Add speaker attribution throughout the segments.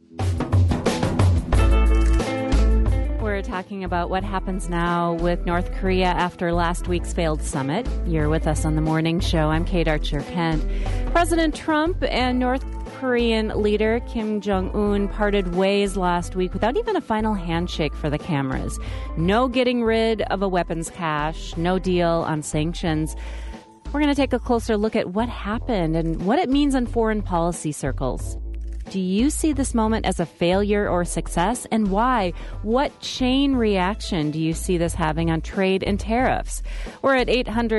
Speaker 1: We're talking about what happens now with North Korea after last week's failed summit. You're with us on the morning show. I'm Kate Archer-Kent. President Trump and North Korean leader Kim Jong-un parted ways last week without even a final handshake for the cameras. No getting rid of a weapons cache, no deal on sanctions. We're going to take a closer look at what happened and what it means in foreign policy circles. Do you see this moment as a failure or success, and why? What chain reaction do you see this having on trade and tariffs? We're at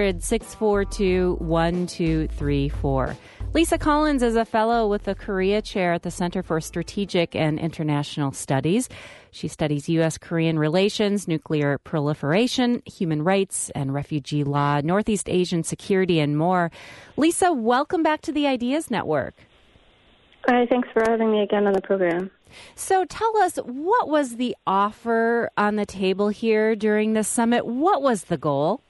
Speaker 1: 800-642-1234. Lisa Collins is a fellow with the Korea Chair at the Center for Strategic and International Studies. She studies U.S.-Korean relations, nuclear proliferation, human rights and refugee law, Northeast Asian security, and more. Lisa, welcome back to the Ideas Network.
Speaker 2: Hi, thanks for having me again on the program.
Speaker 1: So tell us, what was the offer on the table here during the summit? What was the goal?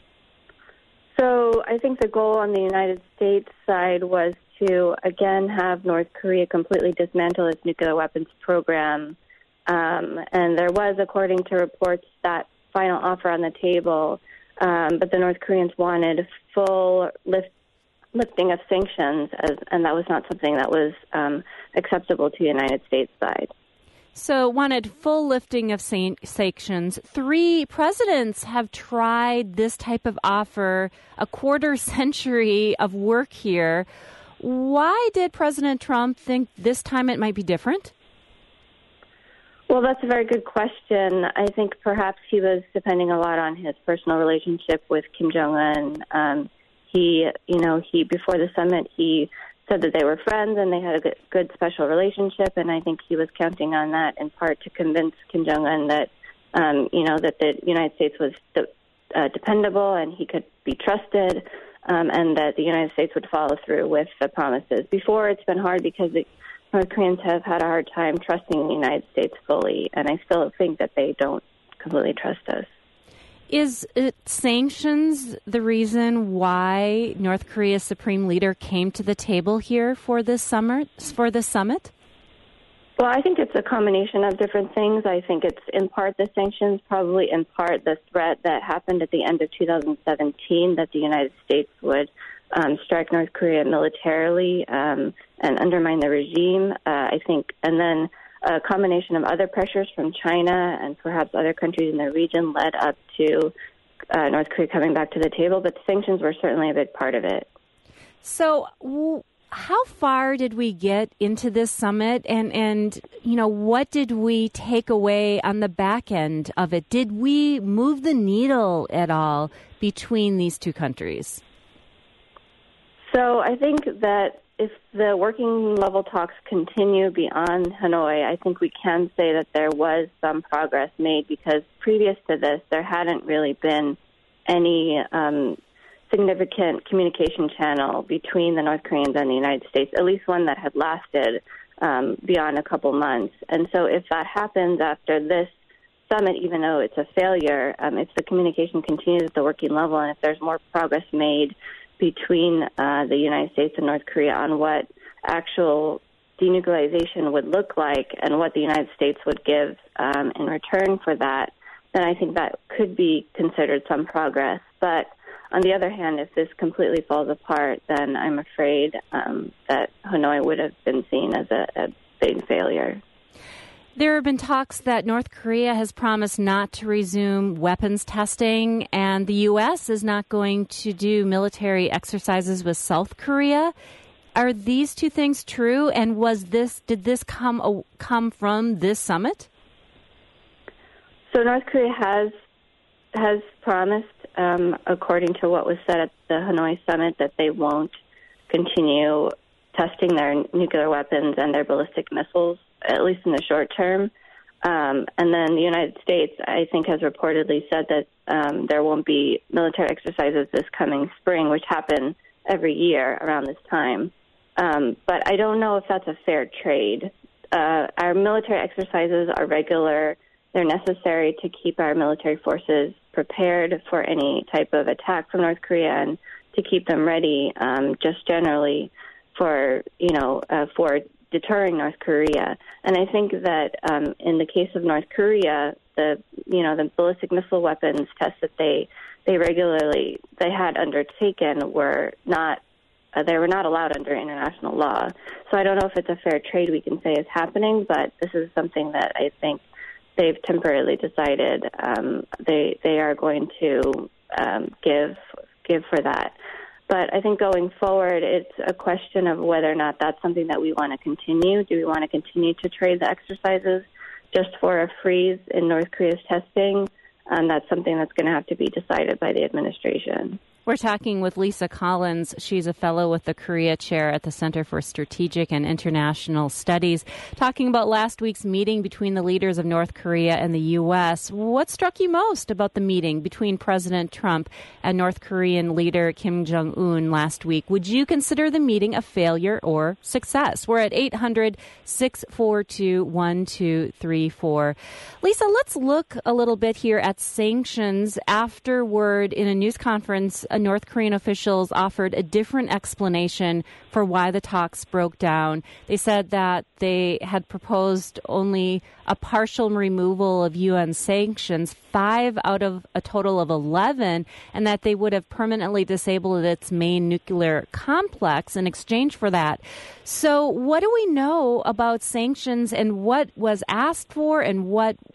Speaker 2: So I think the goal on the United States side was to, again, have North Korea completely dismantle its nuclear weapons program. And there was, according to reports, that final offer on the table. But the North Koreans wanted full lifting of sanctions, and that was not something that was acceptable to the United States side.
Speaker 1: So wanted full lifting of sanctions. 3 presidents have tried this type of offer, a quarter century of work here. Why did President Trump think this time it might be different?
Speaker 2: Well, that's a very good question. I think perhaps he was depending a lot on his personal relationship with Kim Jong-un. He before the summit, he said that they were friends and they had a good special relationship, and I think he was counting on that in part to convince Kim Jong-un that, that the United States was dependable and he could be trusted, and that the United States would follow through with the promises. Before, it's been hard because the North Koreans have had a hard time trusting the United States fully, and I still think that they don't completely trust us.
Speaker 1: Is sanctions the reason why North Korea's supreme leader came to the table here for this summit?
Speaker 2: Well, I think it's a combination of different things. I think it's in part the sanctions, probably in part the threat that happened at the end of 2017 that the United States would strike North Korea militarily and undermine the regime. I think, and then a combination of other pressures from China and perhaps other countries in the region led up to North Korea coming back to the table, but sanctions were certainly a big part of it.
Speaker 1: So how far did we get into this summit, and what did we take away on the back end of it? Did we move the needle at all between these two countries?
Speaker 2: So I think that if the working level talks continue beyond Hanoi, I think we can say that there was some progress made, because previous to this, there hadn't really been any significant communication channel between the North Koreans and the United States, at least one that had lasted beyond a couple months. And so if that happens after this summit, even though it's a failure, if the communication continues at the working level and if there's more progress made between the United States and North Korea on what actual denuclearization would look like and what the United States would give in return for that, then I think that could be considered some progress. But on the other hand, if this completely falls apart, then I'm afraid that Hanoi would have been seen as a big failure.
Speaker 1: There have been talks that North Korea has promised not to resume weapons testing, and the U.S. is not going to do military exercises with South Korea. Are these two things true? And did this come from this summit?
Speaker 2: So North Korea has promised, according to what was said at the Hanoi summit, that they won't continue testing their nuclear weapons and their ballistic missiles, at least in the short term. And then the United States, I think, has reportedly said that there won't be military exercises this coming spring, which happen every year around this time. But I don't know if that's a fair trade. Our military exercises are regular. They're necessary to keep our military forces prepared for any type of attack from North Korea and to keep them ready, just generally for deterring North Korea. And I think that in the case of North Korea, the ballistic missile weapons tests that they had undertaken were not allowed under international law. So I don't know if it's a fair trade we can say is happening, but this is something that I think they've temporarily decided they are going to give for that. But I think going forward, it's a question of whether or not that's something that we want to continue. Do we want to continue to trade the exercises just for a freeze in North Korea's testing? That's something that's going to have to be decided by the administration.
Speaker 1: We're talking with Lisa Collins. She's a fellow with the Korea Chair at the Center for Strategic and International Studies, talking about last week's meeting between the leaders of North Korea and the U.S. What struck you most about the meeting between President Trump and North Korean leader Kim Jong-un last week? Would you consider the meeting a failure or success? We're at 800-642-1234. Lisa, let's look a little bit here at sanctions. Afterward, in a news conference, North Korean officials offered a different explanation for why the talks broke down. They said that they had proposed only a partial removal of UN sanctions, 5 out of a total of 11, and that they would have permanently disabled its main nuclear complex in exchange for that. So what do we know about sanctions and what was asked for and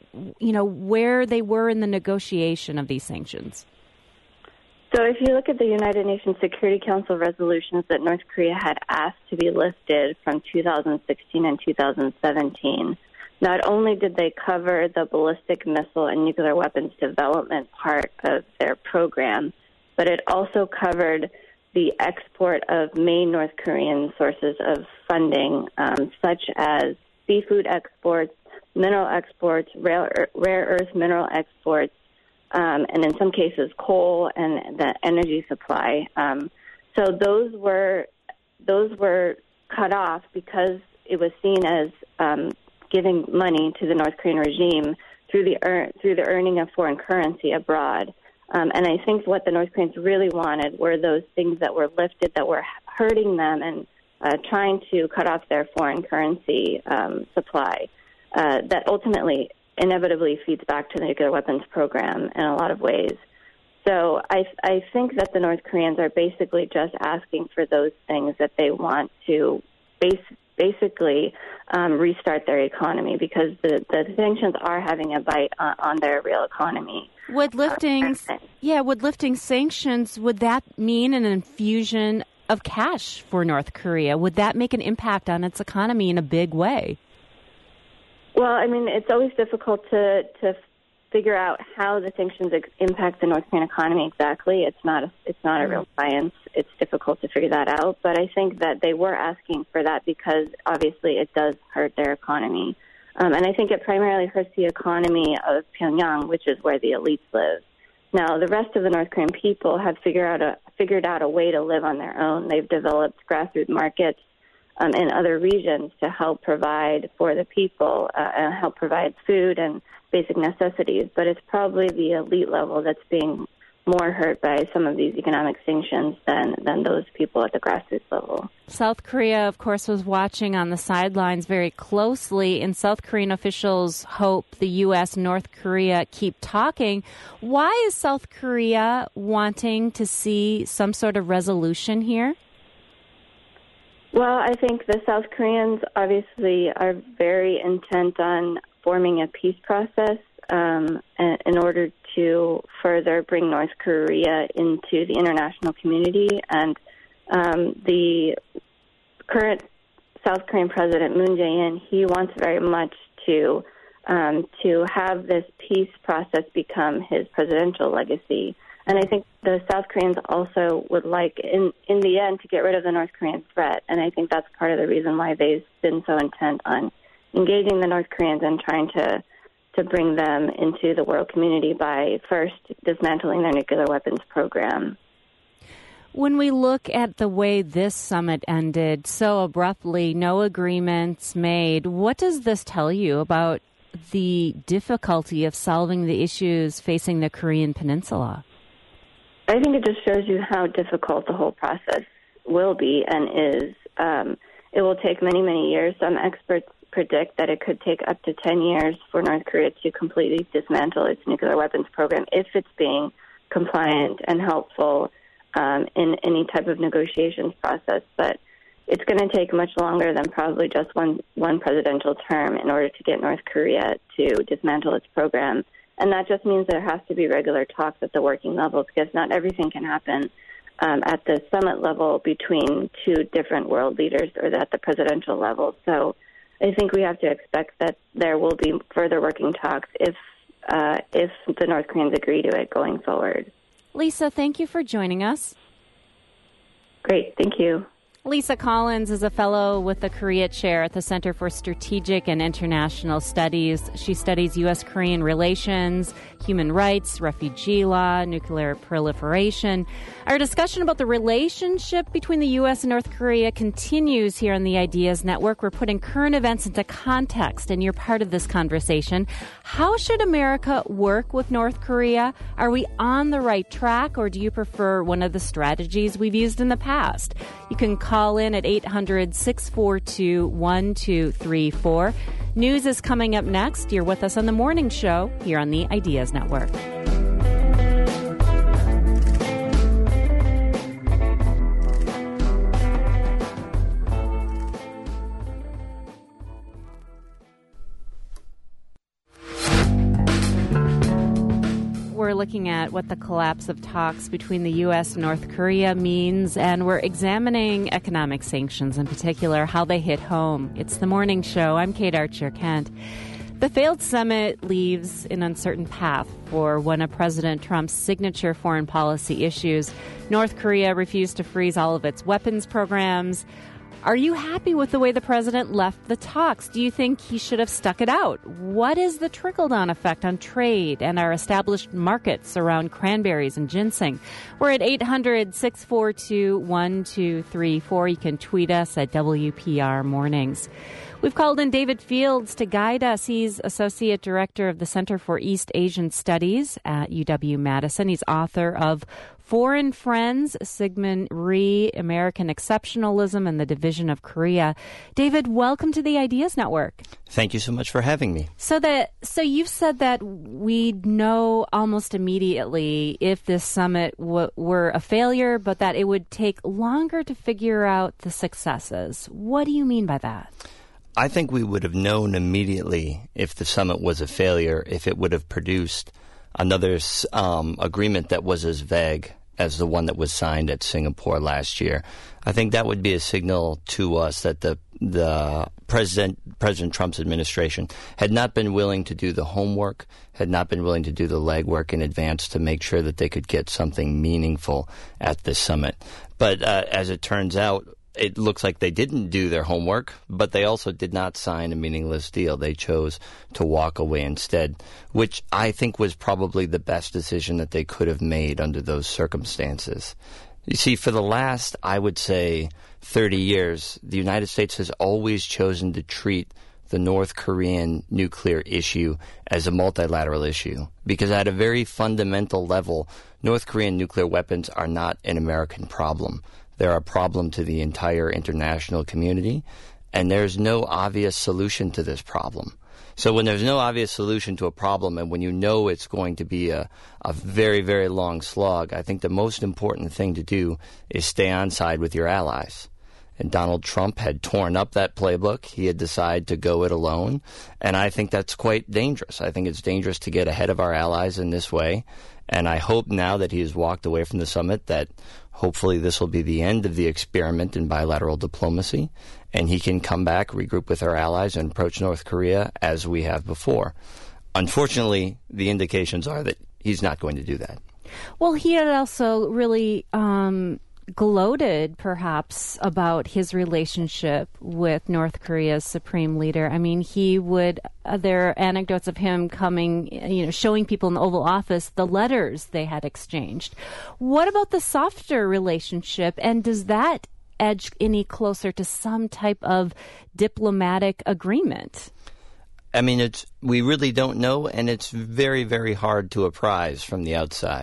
Speaker 1: where they were in the negotiation of these sanctions?
Speaker 2: So if you look at the United Nations Security Council resolutions that North Korea had asked to be lifted from 2016 and 2017, not only did they cover the ballistic missile and nuclear weapons development part of their program, but it also covered the export of main North Korean sources of funding, such as seafood exports, mineral exports, rare earth mineral exports, and in some cases coal and the energy supply. So those were cut off because it was seen as giving money to the North Korean regime through the earning of foreign currency abroad. And I think what the North Koreans really wanted were those things that were lifted that were hurting them and trying to cut off their foreign currency supply. That ultimately inevitably feeds back to the nuclear weapons program in a lot of ways. So I think that the North Koreans are basically just asking for those things that they want to basically restart their economy, because the sanctions are having a bite on their real economy.
Speaker 1: Would lifting sanctions, would that mean an infusion of cash for North Korea? Would that make an impact on its economy in a big way?
Speaker 2: Well, I mean, it's always difficult to figure out how the sanctions impact the North Korean economy exactly. It's not a real science. It's difficult to figure that out. But I think that they were asking for that because obviously it does hurt their economy. And I think it primarily hurts the economy of Pyongyang, which is where the elites live. Now, the rest of the North Korean people have figured out a way to live on their own. They've developed grassroots markets in other regions to help provide for the people and help provide food and basic necessities. But it's probably the elite level that's being more hurt by some of these economic sanctions than those people at the grassroots level.
Speaker 1: South Korea, of course, was watching on the sidelines very closely, and South Korean officials hope the U.S. and North Korea keep talking. Why is South Korea wanting to see some sort of resolution here?
Speaker 2: Well, I think the South Koreans obviously are very intent on forming a peace process in order to further bring North Korea into the international community. And the current South Korean President, Moon Jae-in, he wants very much to have this peace process become his presidential legacy. And I think the South Koreans also would like, in the end, to get rid of the North Korean threat. And I think that's part of the reason why they've been so intent on engaging the North Koreans and trying to bring them into the world community by first dismantling their nuclear weapons program.
Speaker 1: When we look at the way this summit ended so abruptly, no agreements made, what does this tell you about the difficulty of solving the issues facing the Korean Peninsula?
Speaker 2: I think it just shows you how difficult the whole process will be and is. it will take many, many years. Some experts predict that it could take up to 10 years for North Korea to completely dismantle its nuclear weapons program if it's being compliant and helpful in any type of negotiations process. But it's going to take much longer than probably just one presidential term in order to get North Korea to dismantle its program. And that just means there has to be regular talks at the working level, because not everything can happen at the summit level between two different world leaders or at the presidential level. So I think we have to expect that there will be further working talks if the North Koreans agree to it going forward.
Speaker 1: Lisa, thank you for joining us.
Speaker 2: Great, thank you.
Speaker 1: Lisa Collins is a fellow with the Korea Chair at the Center for Strategic and International Studies. She studies U.S.-Korean relations, human rights, refugee law, nuclear proliferation. Our discussion about the relationship between the U.S. and North Korea continues here on the Ideas Network. We're putting current events into context, and you're part of this conversation. How should America work with North Korea? Are we on the right track, or do you prefer one of the strategies we've used in the past? You can call in at 800-642-1234. News is coming up next. You're with us on the morning show here on the Ideas Network. We're looking at what the collapse of talks between the U.S. and North Korea means, and we're examining economic sanctions, in particular, how they hit home. It's the morning show. I'm Kate Archer-Kent. The failed summit leaves an uncertain path for one of President Trump's signature foreign policy issues. North Korea refused to freeze all of its weapons programs. Are you happy with the way the president left the talks? Do you think he should have stuck it out? What is the trickle-down effect on trade and our established markets around cranberries and ginseng? We're at 800-642-1234. You can tweet us at WPR Mornings. We've called in David Fields to guide us. He's Associate Director of the Center for East Asian Studies at UW-Madison. He's author of Foreign Friends, Sigmund Rhee, American Exceptionalism and the Division of Korea. David, welcome to the Ideas Network.
Speaker 3: Thank you so much for having me.
Speaker 1: So you've said that we'd know almost immediately if this summit were a failure, but that it would take longer to figure out the successes. What do you mean by that?
Speaker 3: I think we would have known immediately if the summit was a failure, if it would have produced another agreement that was as vague as the one that was signed at Singapore last year. I think that would be a signal to us that the President Trump's administration had not been willing to do the homework, had not been willing to do the legwork in advance to make sure that they could get something meaningful at this summit. But as it turns out, it looks like they didn't do their homework, but they also did not sign a meaningless deal. They chose to walk away instead, which I think was probably the best decision that they could have made under those circumstances. You see, for the last, I would say, 30 years, the United States has always chosen to treat the North Korean nuclear issue as a multilateral issue, because at a very fundamental level, North Korean nuclear weapons are not an American problem. They're a problem to the entire international community, and there's no obvious solution to this problem. So when there's no obvious solution to a problem, and when you know it's going to be a very, very long slog, I think the most important thing to do is stay on side with your allies. And Donald Trump had torn up that playbook. He had decided to go it alone, and I think that's quite dangerous. I think it's dangerous to get ahead of our allies in this way, and I hope now that he has walked away from the summit that hopefully this will be the end of the experiment in bilateral diplomacy, and he can come back, regroup with our allies, and approach North Korea as we have before. Unfortunately, the indications are that he's not going to do that.
Speaker 1: Well, he had also really gloated, perhaps, about his relationship with North Korea's supreme leader. I mean, there are anecdotes of him coming, showing people in the Oval Office the letters they had exchanged. What about the softer relationship, and does that edge any closer to some type of diplomatic agreement?
Speaker 3: I mean, we really don't know, and it's very, very hard to apprise from the outside.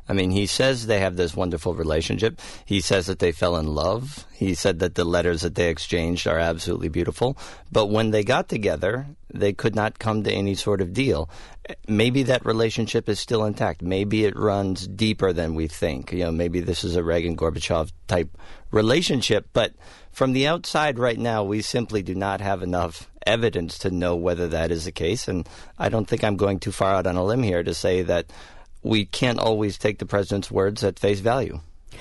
Speaker 3: I mean, he says they have this wonderful relationship. He says that they fell in love. He said that the letters that they exchanged are absolutely beautiful. But when they got together, they could not come to any sort of deal. Maybe that relationship is still intact. Maybe it runs deeper than we think. Maybe this is a Reagan-Gorbachev type relationship. But from the outside right now, we simply do not have enough evidence to know whether that is the case. And I don't think I'm going too far out on a limb here to say that we can't always take the president's words at face value.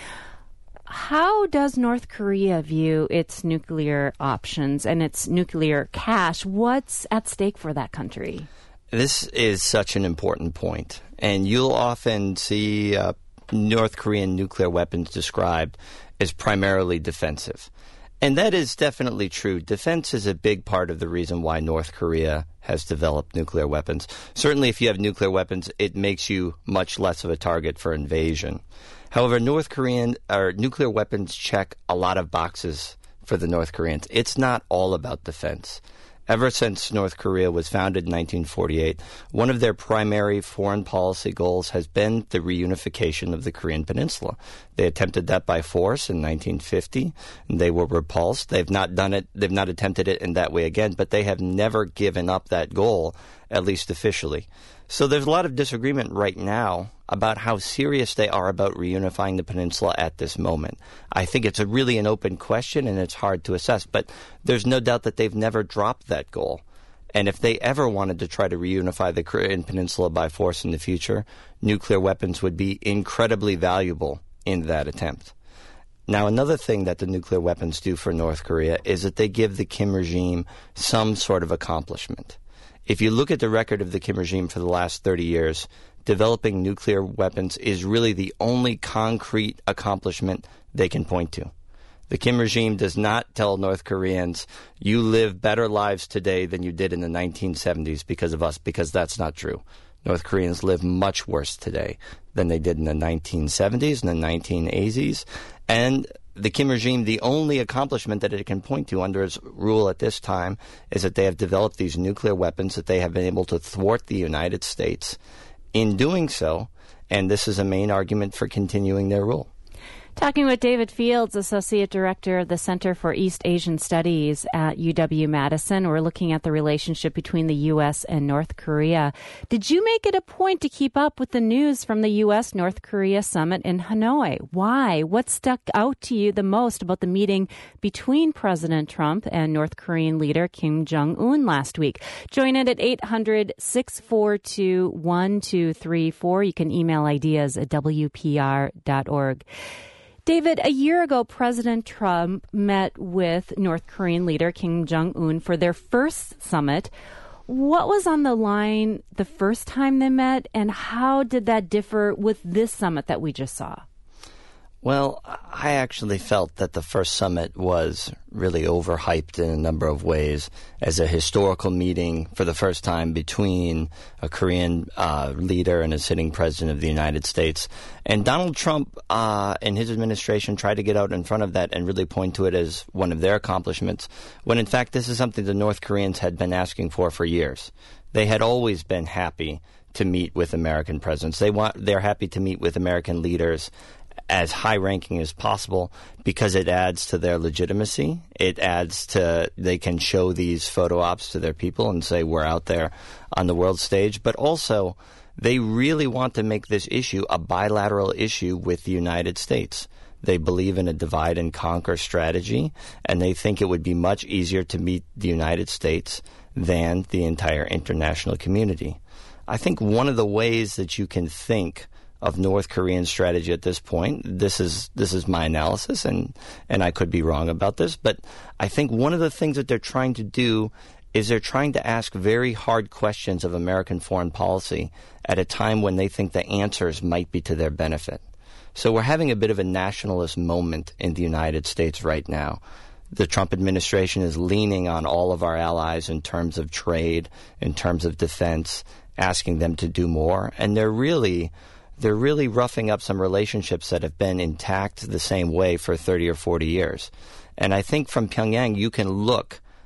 Speaker 1: How does North Korea view its nuclear options and its nuclear cache? What's at stake for that country?
Speaker 3: This is such an important point. And you'll often see North Korean nuclear weapons described as primarily defensive. And that is definitely true. Defense is a big part of the reason why North Korea has developed nuclear weapons. Certainly, if you have nuclear weapons, it makes you much less of a target for invasion. However, North Korean nuclear weapons check a lot of boxes for the North Koreans. It's not all about defense. Ever since North Korea was founded in 1948, one of their primary foreign policy goals has been the reunification of the Korean Peninsula. They attempted that by force in 1950, and they were repulsed. They've not done it. They've not attempted it in that way again, but they have never given up that goal, at least officially. So there's a lot of disagreement right now about how serious they are about reunifying the peninsula at this moment. I think it's really an open question, and it's hard to assess, but there's no doubt that they've never dropped that goal. And if they ever wanted to try to reunify the Korean peninsula by force in the future, nuclear weapons would be incredibly valuable in that attempt. Now, another thing that the nuclear weapons do for North Korea is that they give the Kim regime some sort of accomplishment. If you look at the record of the Kim regime for the last 30 years, developing nuclear weapons is really the only concrete accomplishment they can point to. The Kim regime does not tell North Koreans, you live better lives today than you did in the 1970s because of us, because that's not true. North Koreans live much worse today than they did in the 1970s and the 1980s. And the Kim regime, the only accomplishment that it can point to under its rule at this time is that they have developed these nuclear weapons, that they have been able to thwart the United States in doing so, and this is a main argument for continuing their rule.
Speaker 1: Talking with David Fields, Associate Director of the Center for East Asian Studies at UW-Madison. We're looking at the relationship between the U.S. and North Korea. Did you make it a point to keep up with the news from the U.S.-North Korea summit in Hanoi? Why? What stuck out to you the most about the meeting between President Trump and North Korean leader Kim Jong-un last week? Join in at 800-642-1234. You can email ideas at WPR.org. David, a year ago, President Trump met with North Korean leader Kim Jong-un for their first summit. What was on the line the first time they met, and how did that differ with this summit that we just saw?
Speaker 3: Well, I actually felt that the first summit was really overhyped in a number of ways as a historical meeting for the first time between a Korean leader and a sitting president of the United States. And Donald Trump and his administration tried to get out in front of that and really point to it as one of their accomplishments, when in fact this is something the North Koreans had been asking for years. They had always been happy to meet with American presidents. They're happy to meet with American leaders as high-ranking as possible because it adds to their legitimacy. It adds to, they can show these photo ops to their people and say, we're out there on the world stage. But also, they really want to make this issue a bilateral issue with the United States. They believe in a divide-and-conquer strategy, and they think it would be much easier to meet the United States than the entire international community. I think one of the ways that you can think of North Korean strategy at this point, this is my analysis, and I could be wrong about this, but I think one of the things that they're trying to do is they're trying to ask very hard questions of American foreign policy at a time when they think the answers might be to their benefit. So we're having a bit of a nationalist moment in the United States right now. The Trump administration is leaning on all of our allies in terms of trade, in terms of defense, asking them to do more, and they're really roughing up some relationships that have been intact the same way for 30 or 40 years. And I think from Pyongyang, you can look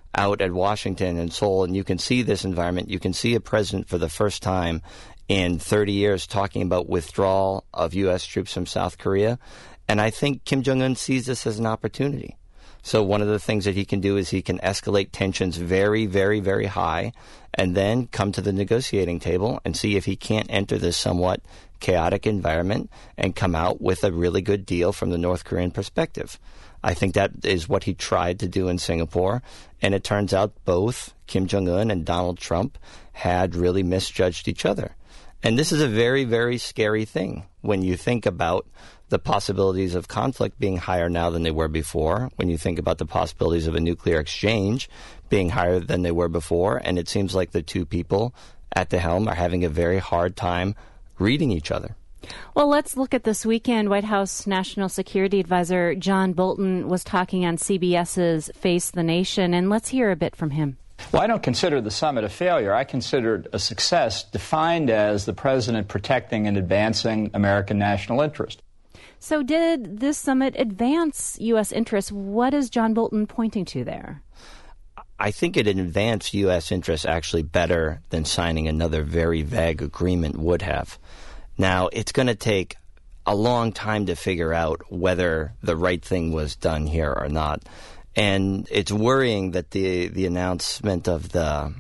Speaker 3: out at Washington and Seoul, and you can see this environment. You can see a president for the first time in 30 years talking about withdrawal of U.S. troops from South Korea. And I think Kim Jong-un sees this as an opportunity. So one of the things that he can do is he can escalate tensions very, very, very high and then come to the negotiating table and see if he can't enter this somewhat chaotic environment and come out with a really good deal from the North Korean perspective. I think that is what he tried to do in Singapore, and it turns out both Kim Jong-un and Donald Trump had really misjudged each other. And this is a very, very scary thing when you think about the possibilities of conflict being higher now than they were before, when you think about the possibilities of a nuclear exchange being higher than they were before, and it seems like the two people at the helm are having a very hard time reading each other.
Speaker 1: Well, let's look at this weekend. White House National Security Advisor John Bolton was talking on CBS's Face the Nation, and let's hear a bit from him.
Speaker 4: Well, I don't consider the summit a failure. I consider it a success defined as the president protecting and advancing American national interest.
Speaker 1: So did this summit advance U.S. interests? What is John Bolton pointing to there?
Speaker 3: I think it advanced U.S. interests actually better than signing another very vague agreement would have. Now, it's going to take a long time to figure out whether the right thing was done here or not. And it's worrying that the announcement of the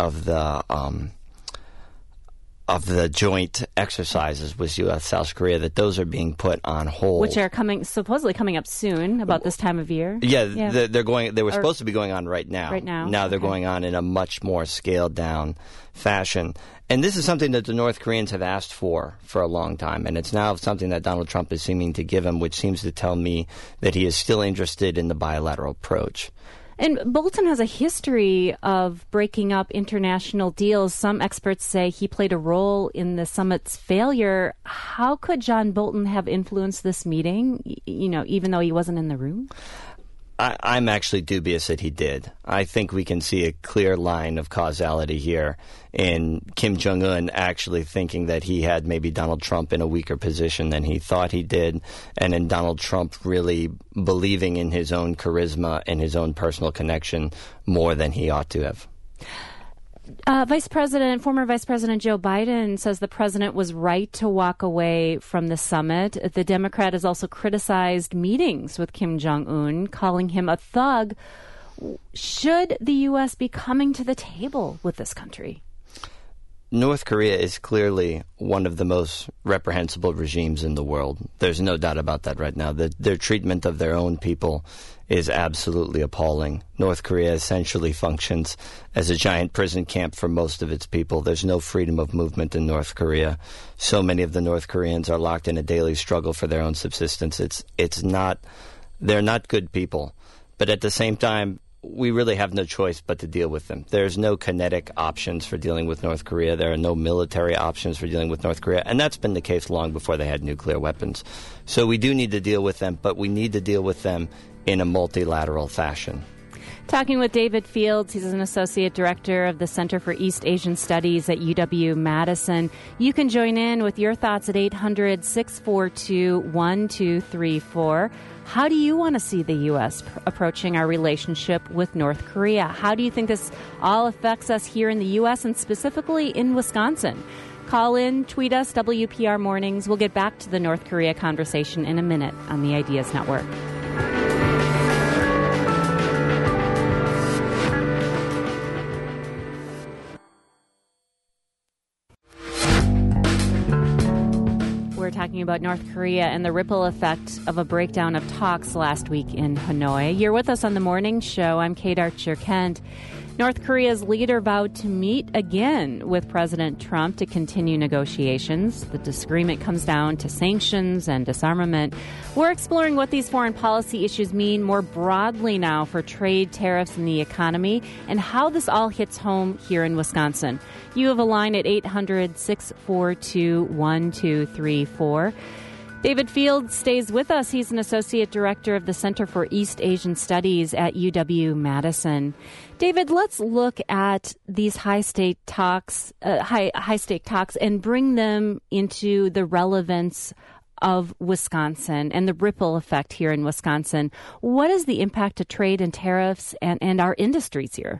Speaker 3: joint exercises with U.S. South Korea, that those are being put on hold,
Speaker 1: which are supposedly coming up soon, about this time of year.
Speaker 3: Yeah. They're going. They were supposed to be going on right now.
Speaker 1: Right now.
Speaker 3: Now they're going on in a much more scaled down fashion. And this is something that the North Koreans have asked for a long time, and it's now something that Donald Trump is seeming to give them, which seems to tell me that he is still interested in the bilateral approach.
Speaker 1: And Bolton has a history of breaking up international deals. Some experts say he played a role in the summit's failure. How could John Bolton have influenced this meeting, even though he wasn't in the room?
Speaker 3: I'm actually dubious that he did. I think we can see a clear line of causality here in Kim Jong-un actually thinking that he had maybe Donald Trump in a weaker position than he thought he did, and in Donald Trump really believing in his own charisma and his own personal connection more than he ought to have.
Speaker 1: Former Vice President Joe Biden says the president was right to walk away from the summit. The Democrat has also criticized meetings with Kim Jong-un, calling him a thug. Should the U.S. be coming to the table with this country?
Speaker 3: North Korea is clearly one of the most reprehensible regimes in the world. There's no doubt about that right now. Their treatment of their own people is absolutely appalling. North Korea essentially functions as a giant prison camp for most of its people. There's no freedom of movement in North Korea. So many of the North Koreans are locked in a daily struggle for their own subsistence. They're not good people. But at the same time, we really have no choice but to deal with them. There's no kinetic options for dealing with North Korea. There are no military options for dealing with North Korea. And that's been the case long before they had nuclear weapons. So we do need to deal with them, but we need to deal with them in a multilateral fashion.
Speaker 1: Talking with David Fields, he's an associate director of the Center for East Asian Studies at UW-Madison. You can join in with your thoughts at 800-642-1234. How do you want to see the U.S. approaching our relationship with North Korea? How do you think this all affects us here in the U.S. and specifically in Wisconsin? Call in, tweet us, WPR Mornings. We'll get back to the North Korea conversation in a minute on the Ideas Network. We're talking about North Korea and the ripple effect of a breakdown of talks last week in Hanoi. You're with us on the morning show. I'm Kate Archer-Kent. North Korea's leader vowed to meet again with President Trump to continue negotiations. The disagreement comes down to sanctions and disarmament. We're exploring what these foreign policy issues mean more broadly now for trade, tariffs, and the economy, and how this all hits home here in Wisconsin. You have a line at 800-642-1234. David Fields stays with us. He's an associate director of the Center for East Asian Studies at UW-Madison. David, let's look at these high-stake talks and bring them into the relevance of Wisconsin and the ripple effect here in Wisconsin. What is the impact of trade and tariffs and our industries here?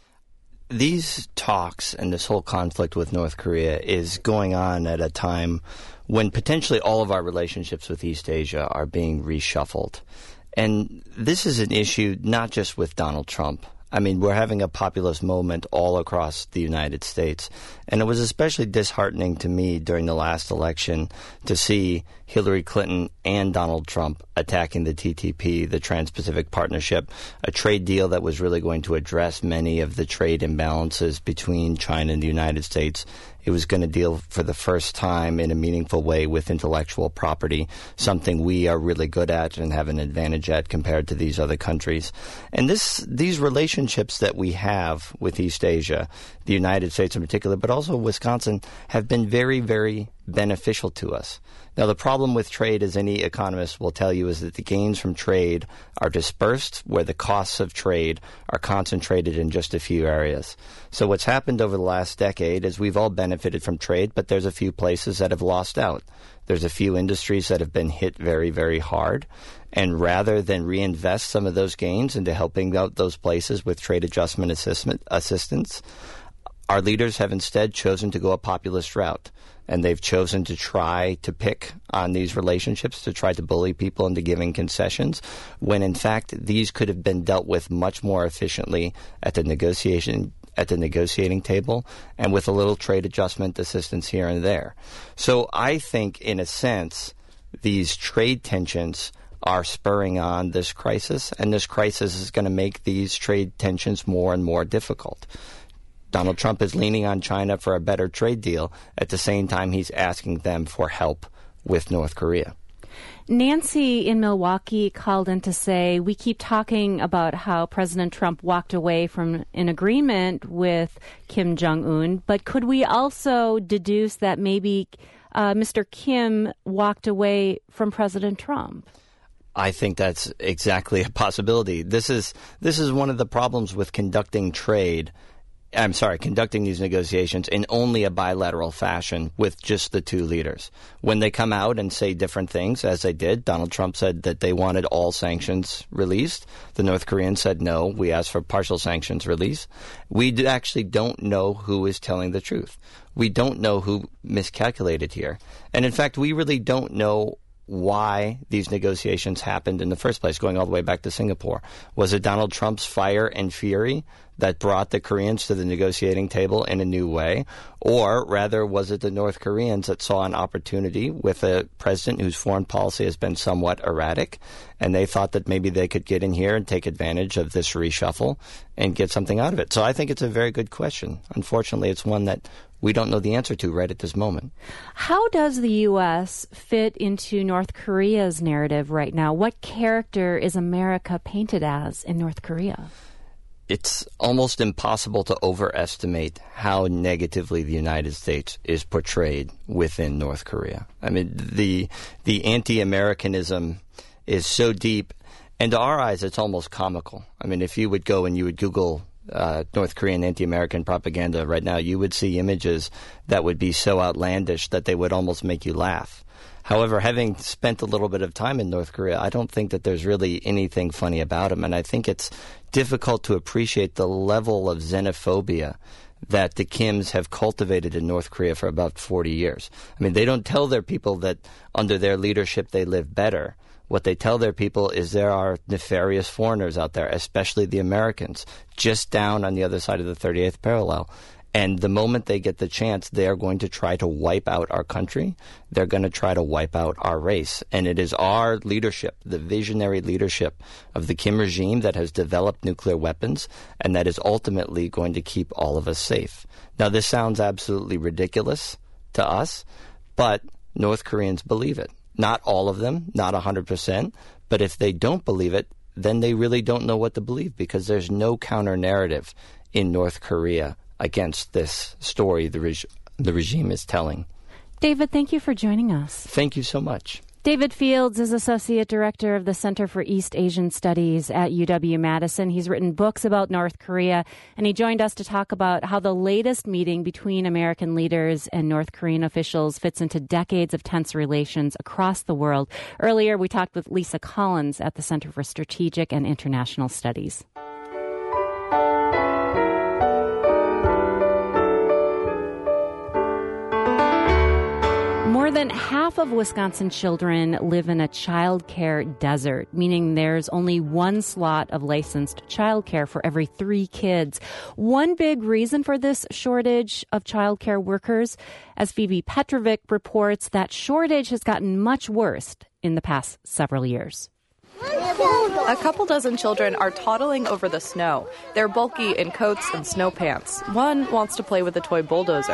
Speaker 3: These talks and this whole conflict with North Korea is going on at a time when potentially all of our relationships with East Asia are being reshuffled. And this is an issue not just with Donald Trump. I mean, we're having a populist moment all across the United States. And it was especially disheartening to me during the last election to see Hillary Clinton and Donald Trump attacking the TPP, the Trans-Pacific Partnership, a trade deal that was really going to address many of the trade imbalances between China and the United States. It was going to deal for the first time in a meaningful way with intellectual property, something we are really good at and have an advantage at compared to these other countries. And these relationships that we have with East Asia, the United States in particular, but also Wisconsin, have been very, very beneficial to us. Now, the problem with trade, as any economist will tell you, is that the gains from trade are dispersed, where the costs of trade are concentrated in just a few areas. So what's happened over the last decade is we've all benefited from trade, but there's a few places that have lost out. There's a few industries that have been hit very, very hard. And rather than reinvest some of those gains into helping out those places with trade adjustment assistance, our leaders have instead chosen to go a populist route. And they've chosen to try to pick on these relationships, to try to bully people into giving concessions, when in fact these could have been dealt with much more efficiently at the negotiating table and with a little trade adjustment assistance here and there. So I think, in a sense, these trade tensions are spurring on this crisis, and this crisis is going to make these trade tensions more and more difficult. Donald Trump is leaning on China for a better trade deal. At the same time, he's asking them for help with North Korea.
Speaker 1: Nancy in Milwaukee called in to say, we keep talking about how President Trump walked away from an agreement with Kim Jong-un, but could we also deduce that maybe Mr. Kim walked away from President Trump?
Speaker 3: I think that's exactly a possibility. This is one of the problems with conducting these negotiations in only a bilateral fashion with just the two leaders. When they come out and say different things, as they did, Donald Trump said that they wanted all sanctions released. The North Koreans said, no, we asked for partial sanctions release. We actually don't know who is telling the truth. We don't know who miscalculated here. And in fact, we really don't know why these negotiations happened in the first place, going all the way back to Singapore. Was it Donald Trump's fire and fury that brought the Koreans to the negotiating table in a new way? Or rather, was it the North Koreans that saw an opportunity with a president whose foreign policy has been somewhat erratic, and they thought that maybe they could get in here and take advantage of this reshuffle and get something out of it? So I think it's a very good question. Unfortunately, it's one that we don't know the answer to right at this moment.
Speaker 1: How does the U.S. fit into North Korea's narrative right now? What character is America painted as in North Korea?
Speaker 3: It's almost impossible to overestimate how negatively the United States is portrayed within North Korea. I mean, the anti-Americanism is so deep, and to our eyes, it's almost comical. I mean, if you would go and you would Google North Korean anti-American propaganda right now, you would see images that would be so outlandish that they would almost make you laugh. However, having spent a little bit of time in North Korea, I don't think that there's really anything funny about them, and I think it's difficult to appreciate the level of xenophobia that the Kims have cultivated in North Korea for about 40 years. I mean, they don't tell their people that under their leadership they live better. What they tell their people is there are nefarious foreigners out there, especially the Americans, just down on the other side of the 38th parallel. And the moment they get the chance, they are going to try to wipe out our country. They're going to try to wipe out our race. And it is our leadership, the visionary leadership of the Kim regime, that has developed nuclear weapons and that is ultimately going to keep all of us safe. Now, this sounds absolutely ridiculous to us, but North Koreans believe it. Not all of them, not 100%, but if they don't believe it, then they really don't know what to believe, because there's no counter-narrative in North Korea against this story the regime is telling.
Speaker 1: David, thank you for joining us.
Speaker 3: Thank you so much.
Speaker 1: David Fields is Associate Director of the Center for East Asian Studies at UW-Madison. He's written books about North Korea, and he joined us to talk about how the latest meeting between American leaders and North Korean officials fits into decades of tense relations across the world. Earlier, we talked with Lisa Collins at the Center for Strategic and International Studies. More than half of Wisconsin children live in a child care desert, meaning there's only one slot of licensed child care for every 3 kids. One big reason for this shortage of child care workers, as Phoebe Petrovic reports, that shortage has gotten much worse in the past several years.
Speaker 5: A couple dozen children are toddling over the snow. They're bulky in coats and snow pants. One wants to play with a toy bulldozer.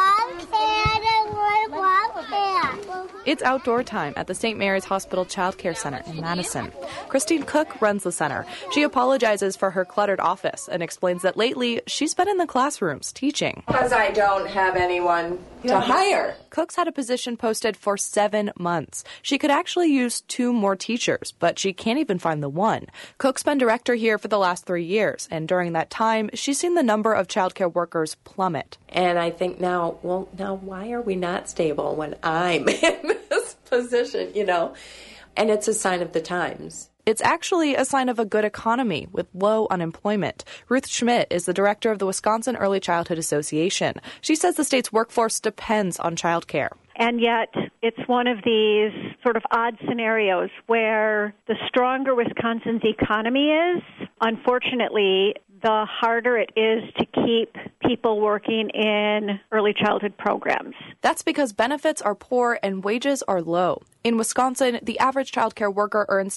Speaker 5: It's outdoor time at the St. Mary's Hospital Child Care Center in Madison. Christine Cook runs the center. She apologizes for her cluttered office and explains that lately she's been in the classrooms teaching.
Speaker 6: Because I don't have anyone to hire.
Speaker 5: Cook's had a position posted for 7 months. She could actually use 2 more teachers, but she can't even find the one. Cook's been director here for the last 3 years, and during that time, she's seen the number of childcare workers plummet.
Speaker 6: And I think now why are we not stable when I'm in this position, And it's a sign of the times.
Speaker 5: It's actually a sign of a good economy with low unemployment. Ruth Schmidt is the director of the Wisconsin Early Childhood Association. She says the state's workforce depends on childcare.
Speaker 7: And yet it's one of these sort of odd scenarios where the stronger Wisconsin's economy is, unfortunately, the harder it is to keep people working in early childhood programs.
Speaker 5: That's because benefits are poor and wages are low. In Wisconsin, the average childcare worker earns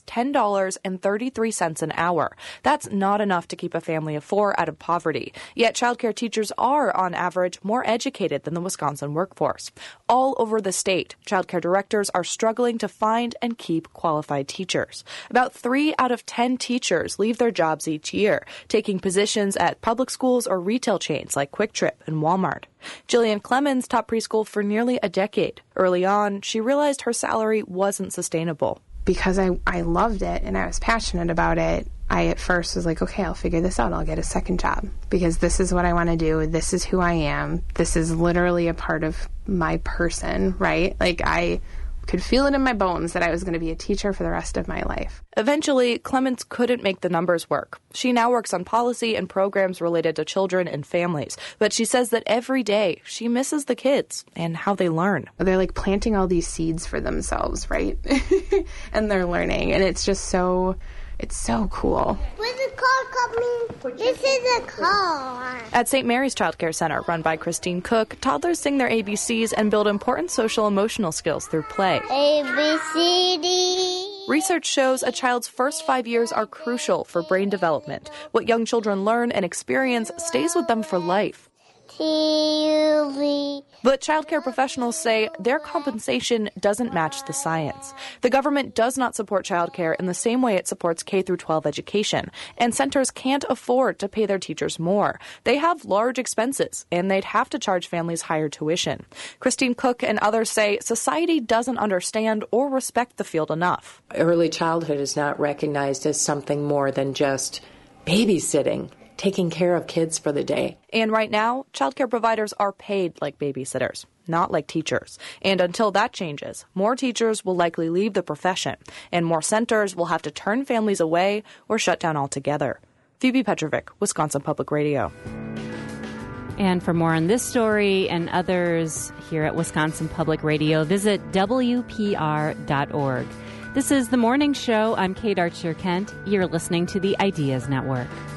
Speaker 5: $10.33 an hour. That's not enough to keep a family of 4 out of poverty. Yet childcare teachers are, on average, more educated than the Wisconsin workforce. All over the state, childcare directors are struggling to find and keep qualified teachers. About 3 out of 10 teachers leave their jobs each year, taking positions at public schools or retail chains like Quick Trip and Walmart. Jillian Clemens taught preschool for nearly a decade. Early on, she realized her salary wasn't sustainable.
Speaker 8: Because I loved it and I was passionate about it, I at first was like, okay, I'll figure this out. I'll get a second job because this is what I want to do. This is who I am. This is literally a part of my person, right? Like I could feel it in my bones that I was going to be a teacher for the rest of my life.
Speaker 5: Eventually, Clemens couldn't make the numbers work. She now works on policy and programs related to children and families, but she says that every day she misses the kids and how they learn.
Speaker 8: They're like planting all these seeds for themselves, right? And they're learning, and it's just so... It's so cool.
Speaker 9: Where's the car coming? This is a car.
Speaker 5: At St. Mary's Child Care Center, run by Christine Cook, toddlers sing their ABCs and build important social-emotional skills through play.
Speaker 9: A, B, C, D.
Speaker 5: Research shows a child's first 5 years are crucial for brain development. What young children learn and experience stays with them for life.
Speaker 9: T-U-V.
Speaker 5: But childcare professionals say their compensation doesn't match the science. The government does not support childcare in the same way it supports K-12 education, and centers can't afford to pay their teachers more. They have large expenses, and they'd have to charge families higher tuition. Christine Cook and others say society doesn't understand or respect the field enough.
Speaker 6: Early childhood is not recognized as something more than just babysitting, taking care of kids for the day.
Speaker 5: And right now, childcare providers are paid like babysitters, not like teachers. And until that changes, more teachers will likely leave the profession, and more centers will have to turn families away or shut down altogether. Phoebe Petrovic, Wisconsin Public Radio.
Speaker 1: And for more on this story and others here at Wisconsin Public Radio, visit WPR.org. This is The Morning Show. I'm Kate Archer-Kent. You're listening to the Ideas Network.